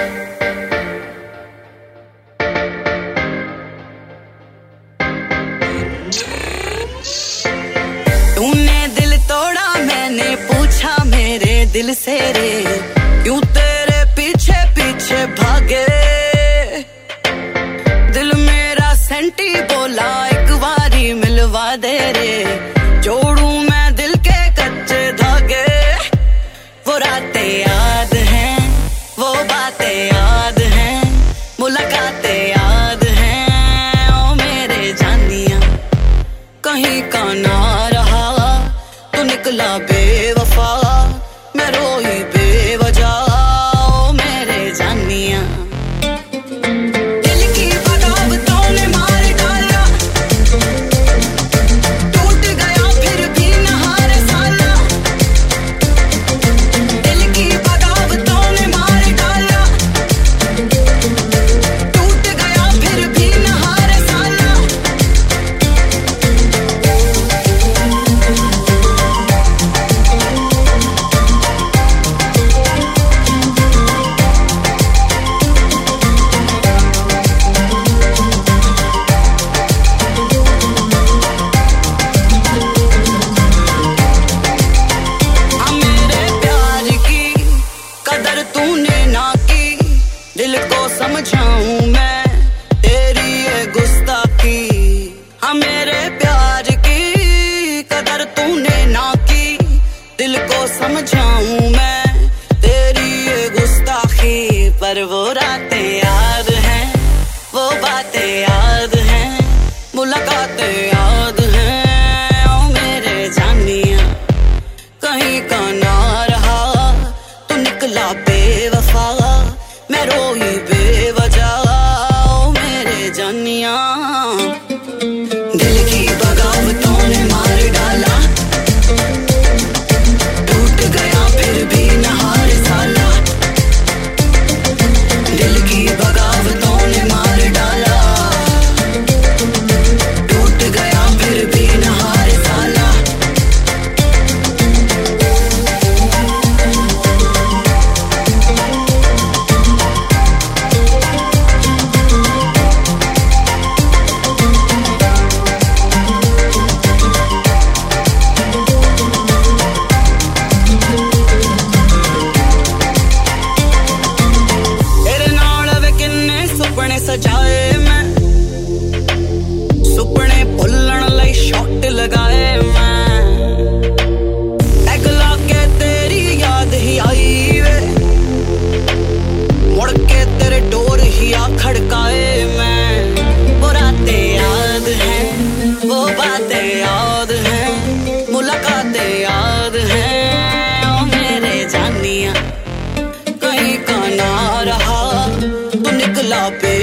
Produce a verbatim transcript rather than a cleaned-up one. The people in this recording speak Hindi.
तूने दिल तोड़ा, मैंने पूछा मेरे दिल से रे, क्यों तेरे पीछे पीछे भागे। दिल मेरा सेंटी बोला एक बारी मिलवा दे रे, जोड़ू मैं दिल के कच्चे धागे। वो रातें याद हैं, वो बातें याद हैं, मुलाकातें याद हैं। ओ मेरे जानिया कहीं का ना रहा, तू निकला बेवफा, मैं रोई बेवजह। ओ मेरे जानिया दिल की बगावतों ने मार डाला, टूट गया फिर भी न हारे साला। दिल की बगावतों ने मार डाला, टूट गया फिर भी न हारे साला। तूने ना की, दिल को समझाऊं मैं तेरी ये गुस्ताखी। हाँ मेरे प्यार की कदर तूने ना की, दिल को समझाऊं मैं तेरी ये गुस्ताखी। पर वो रातें याद हैं, वो बातें याद हैं, मुलाकातें याद हैं। ओ मेरे जानिया कहीं का ना रहा, तू निकला बेवफा, मैं रोई बेवजह। ओ मेरे जानिया दिल की बगावतों ने मार डाला, टूट गया फिर भी न हारे साला। दिल की बगावतों ने मार डाला, टूट गया फिर भी न हारे साला। सुपने सजाए मैं, सुपने भुल्लण लई शॉट लगाए मैं। टैग लाके तेरी याद ही आई वे, मुड़ के तेरे डोर ही आ खड़काए मैं। वो रातें याद हैं, वो बातें याद हैं, मुलाकातें याद हैं। ओ मेरे जानिया कहीं का ना रहा, तू निकला पे